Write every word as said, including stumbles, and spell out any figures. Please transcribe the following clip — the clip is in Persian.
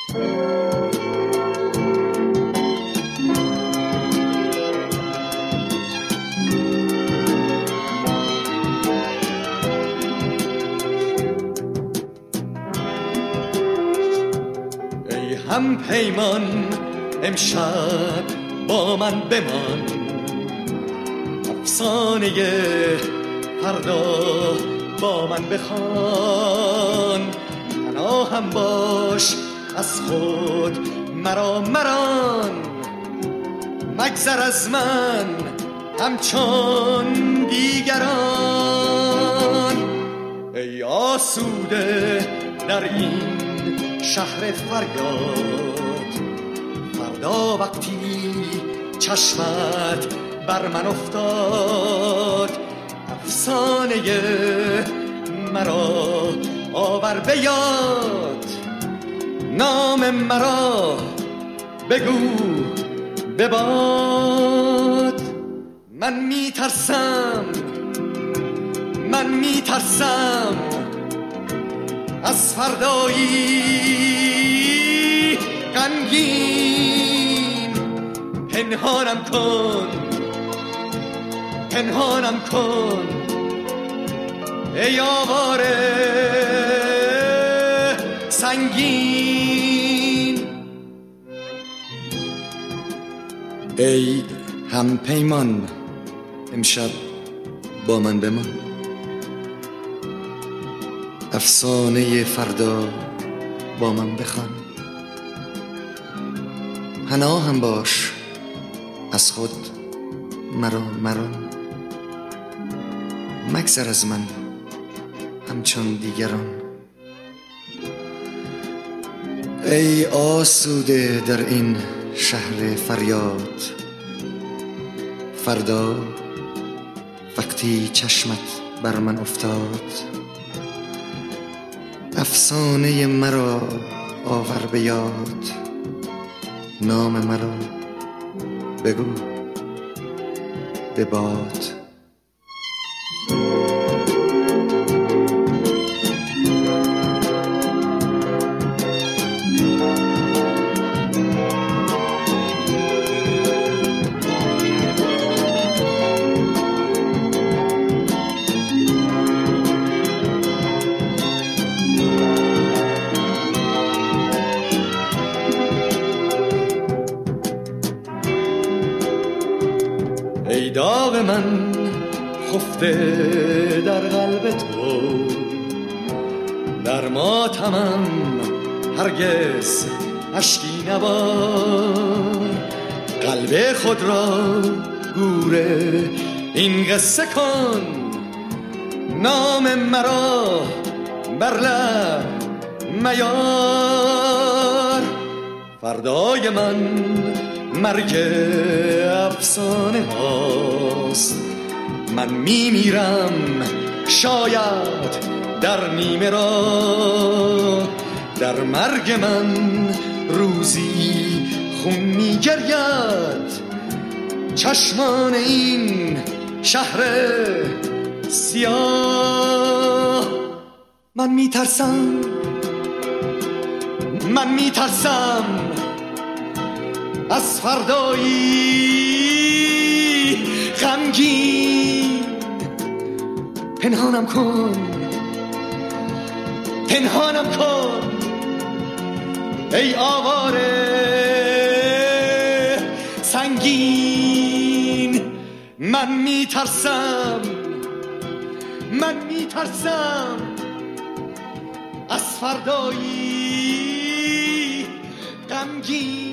هم پیمان امشب با من بمان، افسانه فردا با من بخوان. پناهم باش از خود مرا مران، مگذر از من همچون دیگران. ای آسوده در این شهر فریاد، فردا وقتی چشمت بر من افتاد، افسانه مرا آور به یاد. نام مرا بگو بباد. من میترسم من میترسم از فردایی غمگین. پنهانم کن پنهانم کن ای آواره سنگین. ای هم پیمان امشب با من بمان، افسانه فردا با من بخوان. پناهم باش از خود مرا مران، مگذر از من همچون دیگران. ای آسوده در این شهر فریاد، فردا وقتی چشمت بر من افتاد، افسانه مرا آور به یاد. نام مرا بگو بباد. ای داغ من خفته در قلب تو، در ماتمم هرگز اشکی نبار. قلب خود را گوره این قصه کن، نام مرا بر لب میار. فردای من مرگ افسانه هاست، من میمیرم شاید در نیمه راه. در مرگ من روزی خون میگرید چشمان این شهر سیاه. من میترسم من میترسم از فردایی غمگین. پنهانم کن پنهانم کن ای آواره سنگین. من میترسم من میترسم از فردایی غمگین.